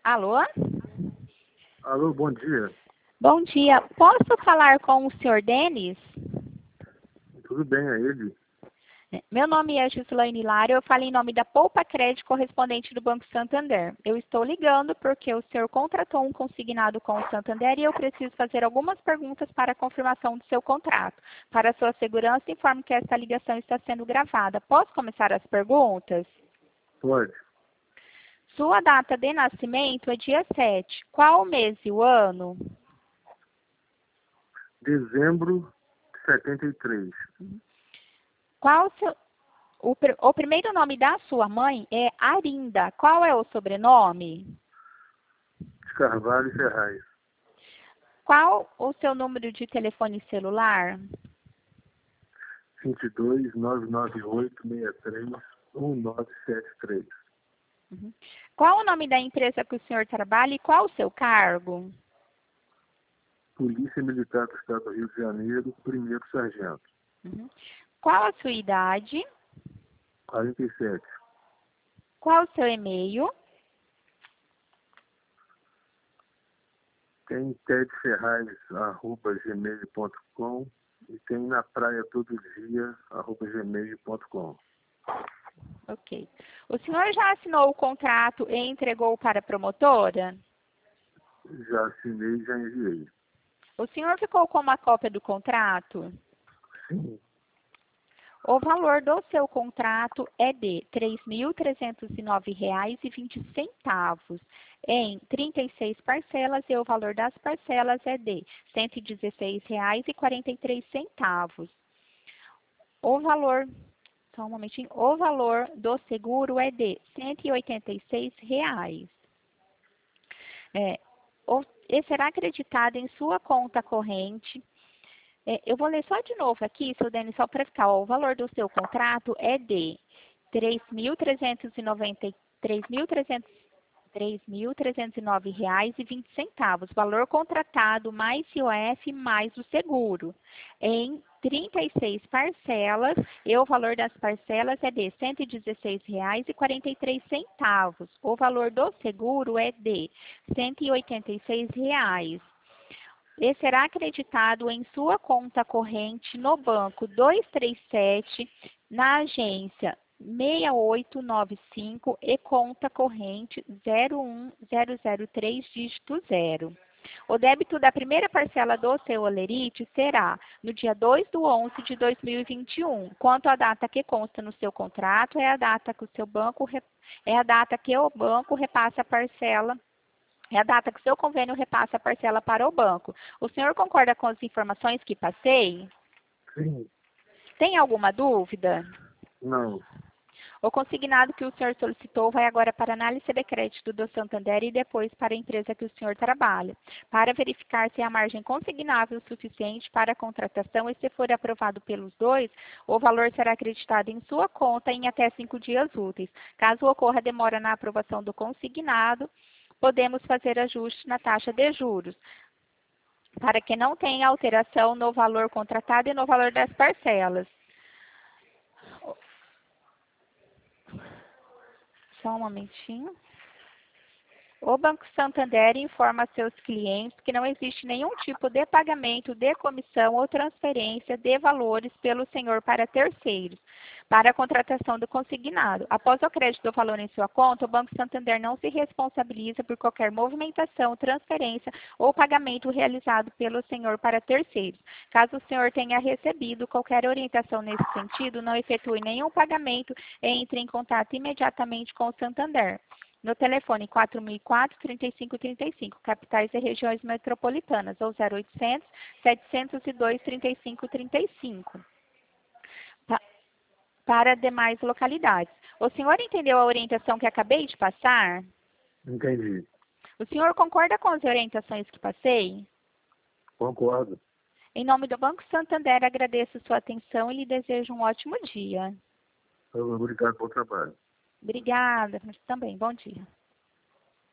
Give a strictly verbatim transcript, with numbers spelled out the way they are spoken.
Alô? Alô, bom dia. Bom dia. Posso falar com o senhor Denis? Tudo bem, é ele? Meu nome é Gislaine Lara, eu falo em nome da Poupa Crédito correspondente do Banco Santander. Eu estou ligando porque o senhor contratou um consignado com o Santander e eu preciso fazer algumas perguntas para a confirmação do seu contrato. Para sua segurança, informo que esta ligação está sendo gravada. Posso começar as perguntas? Pode. Sua data de nascimento é dia sete. Qual o mês e o ano? Dezembro de setenta e três. Qual o seu... O, pr- o primeiro nome da sua mãe é Arinda. Qual é o sobrenome? De Carvalho e Ferraz. Qual o seu número de telefone celular? vinte e dois, nove nove oito, seis três, um nove sete três. Uhum. Qual o nome da empresa que o senhor trabalha e qual o seu cargo? Polícia Militar do Estado do Rio de Janeiro, primeiro sargento. Uhum. Qual a sua idade? quarenta e sete. Qual o seu e-mail? Tem tedferraz, arroba gmail ponto com e tem na praia todo dia, arroba gmail ponto com. Ok. O senhor já assinou o contrato e entregou para a promotora? Já assinei e já enviei. O senhor ficou com uma cópia do contrato? Sim. O valor do seu contrato é de três mil trezentos e nove reais e vinte centavos em trinta e seis parcelas e o valor das parcelas é de cento e dezesseis reais e quarenta e três centavos. O valor, só um momentinho, o valor do seguro é de cento e oitenta e seis reais. É, o, e será acreditado em sua conta corrente. É, eu vou ler só de novo aqui, seu Denis, só para ficar. Ó, o valor do seu contrato é de três mil trezentos e noventa, três mil trezentos, três mil trezentos e nove reais e vinte centavos. Valor contratado mais I O F mais o seguro. Em trinta e seis parcelas, e o valor das parcelas é de cento e dezesseis reais e quarenta e três centavos. O valor do seguro é de cento e oitenta e seis reais. E será acreditado em sua conta corrente no banco duzentos e trinta e sete, na agência seis oito nove cinco e conta corrente zero um zero zero três, dígito zero. O débito da primeira parcela do seu holerite será no dia dois de onze de dois mil e vinte e um. Quanto à data que consta no seu contrato, é a data que o seu banco é a data que o banco repassa a parcela. É a data que o seu convênio repassa a parcela para o banco. O senhor concorda com as informações que passei? Sim. Tem alguma dúvida? Não. O consignado que o senhor solicitou vai agora para a análise de crédito do Santander e depois para a empresa que o senhor trabalha, para verificar se a margem consignável é suficiente para a contratação e se for aprovado pelos dois, o valor será acreditado em sua conta em até cinco dias úteis. Caso ocorra demora na aprovação do consignado, podemos fazer ajuste na taxa de juros, para que não tenha alteração no valor contratado e no valor das parcelas. Só um momentinho. O Banco Santander informa a seus clientes que não existe nenhum tipo de pagamento de comissão ou transferência de valores pelo senhor para terceiros, para a contratação do consignado. Após o crédito do valor em sua conta, o Banco Santander não se responsabiliza por qualquer movimentação, transferência ou pagamento realizado pelo senhor para terceiros. Caso o senhor tenha recebido qualquer orientação nesse sentido, não efetue nenhum pagamento e entre em contato imediatamente com o Santander. No telefone quatro mil e quatro, trinta e cinco trinta e cinco, capitais e regiões metropolitanas, ou zero oitocentos, setecentos e dois, trinta e cinco trinta e cinco. Pa para demais localidades. O senhor entendeu a orientação que acabei de passar? Entendi. O senhor concorda com as orientações que passei? Concordo. Em nome do Banco Santander, agradeço sua atenção e lhe desejo um ótimo dia. Obrigado pelo trabalho. Obrigada, mas também, bom dia.